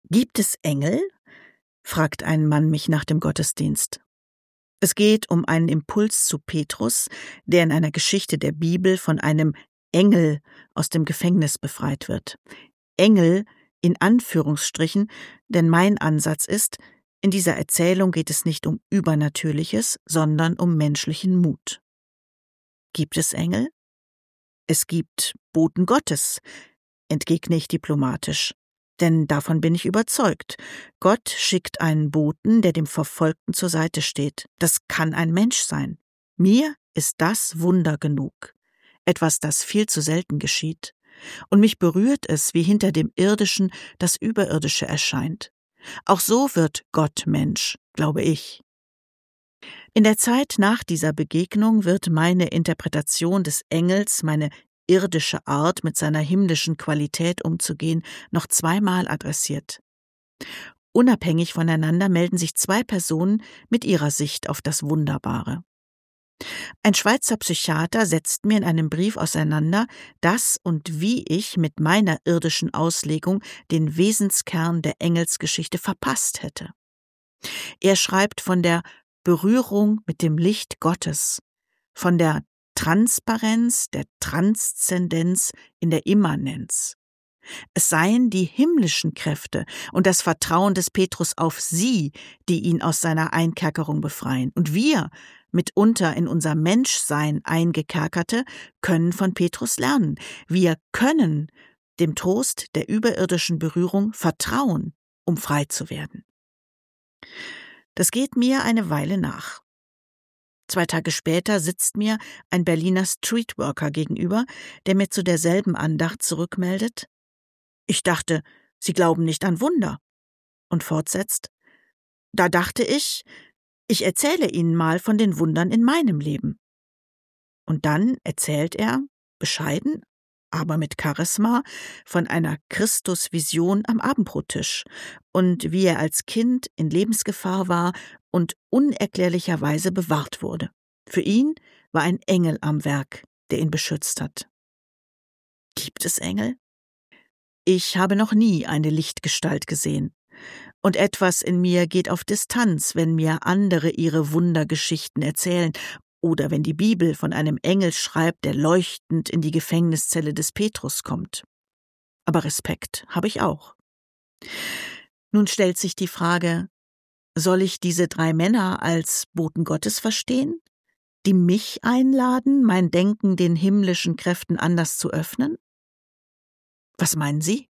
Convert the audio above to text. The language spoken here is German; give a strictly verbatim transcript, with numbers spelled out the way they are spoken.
Gibt es Engel? Fragt ein Mann mich nach dem Gottesdienst. Es geht um einen Impuls zu Petrus, der in einer Geschichte der Bibel von einem Engel aus dem Gefängnis befreit wird. Engel in Anführungsstrichen, denn mein Ansatz ist, in dieser Erzählung geht es nicht um Übernatürliches, sondern um menschlichen Mut. Gibt es Engel? Es gibt Boten Gottes, entgegne ich diplomatisch. Denn davon bin ich überzeugt. Gott schickt einen Boten, der dem Verfolgten zur Seite steht. Das kann ein Mensch sein. Mir ist das Wunder genug. Etwas, das viel zu selten geschieht. Und mich berührt es, wie hinter dem Irdischen das Überirdische erscheint. Auch so wird Gott Mensch, glaube ich. In der Zeit nach dieser Begegnung wird meine Interpretation des Engels, meine irdische Art, mit seiner himmlischen Qualität umzugehen, noch zweimal adressiert. Unabhängig voneinander melden sich zwei Personen mit ihrer Sicht auf das Wunderbare. Ein Schweizer Psychiater setzt mir in einem Brief auseinander, dass und wie ich mit meiner irdischen Auslegung den Wesenskern der Engelsgeschichte verpasst hätte. Er schreibt von der Berührung mit dem Licht Gottes, von der Transparenz, der Transzendenz in der Immanenz. Es seien die himmlischen Kräfte und das Vertrauen des Petrus auf sie, die ihn aus seiner Einkerkerung befreien. Und wir, mitunter in unser Menschsein Eingekerkerte, können von Petrus lernen. Wir können dem Trost der überirdischen Berührung vertrauen, um frei zu werden. Das geht mir eine Weile nach. Zwei Tage später sitzt mir ein Berliner Streetworker gegenüber, der mir zu derselben Andacht zurückmeldet: Ich dachte, Sie glauben nicht an Wunder. Und fortsetzt: Da dachte ich, ich erzähle Ihnen mal von den Wundern in meinem Leben. Und dann erzählt er, bescheiden, aber mit Charisma, von einer Christusvision am Abendbrottisch und wie er als Kind in Lebensgefahr war und unerklärlicherweise bewahrt wurde. Für ihn war ein Engel am Werk, der ihn beschützt hat. Gibt es Engel? Ich habe noch nie eine Lichtgestalt gesehen. Und etwas in mir geht auf Distanz, wenn mir andere ihre Wundergeschichten erzählen oder wenn die Bibel von einem Engel schreibt, der leuchtend in die Gefängniszelle des Petrus kommt. Aber Respekt habe ich auch. Nun stellt sich die Frage, soll ich diese drei Männer als Boten Gottes verstehen, die mich einladen, mein Denken den himmlischen Kräften anders zu öffnen? Was meinen Sie?